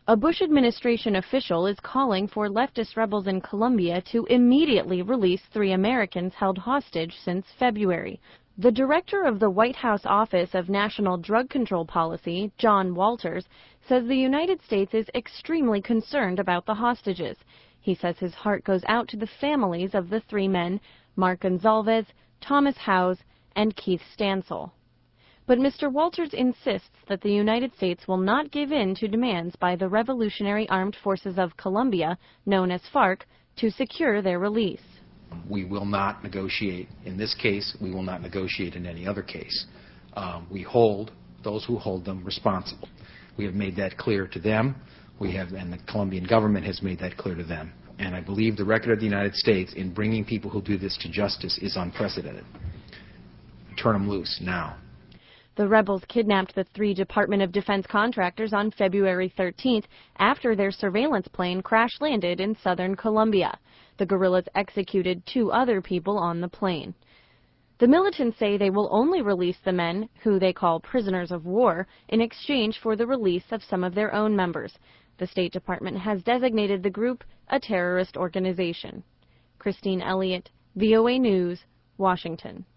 A Bush administration official is calling for leftist rebels in Colombia to immediately release 3 Americans held hostage since February. The director of the White House Office of National Drug Control Policy, John Walters, says the United States is extremely concerned about the hostages. He says his heart goes out to the families of the 3 men, Mark Gonzalez, Thomas Howes, and Keith Stansel. But Mr. Walters insists that the United States will not give in to demands by the Revolutionary Armed Forces of Colombia, known as FARC, to secure their release. We will not negotiate in this case. We will not negotiate in any other case. We hold those who hold them responsible. We have made that clear to them. And the Colombian government has made that clear to them. And I believe the record of the United States in bringing people who do this to justice is unprecedented. Turn them loose now. The rebels kidnapped the 3 Department of Defense contractors on February 13th after their surveillance plane crash-landed in southern Colombia. The guerrillas executed 2 other people on the plane. The militants say they will only release the men, who they call prisoners of war, in exchange for the release of some of their own members. The State Department has designated the group a terrorist organization. Christine Elliott, VOA News, Washington.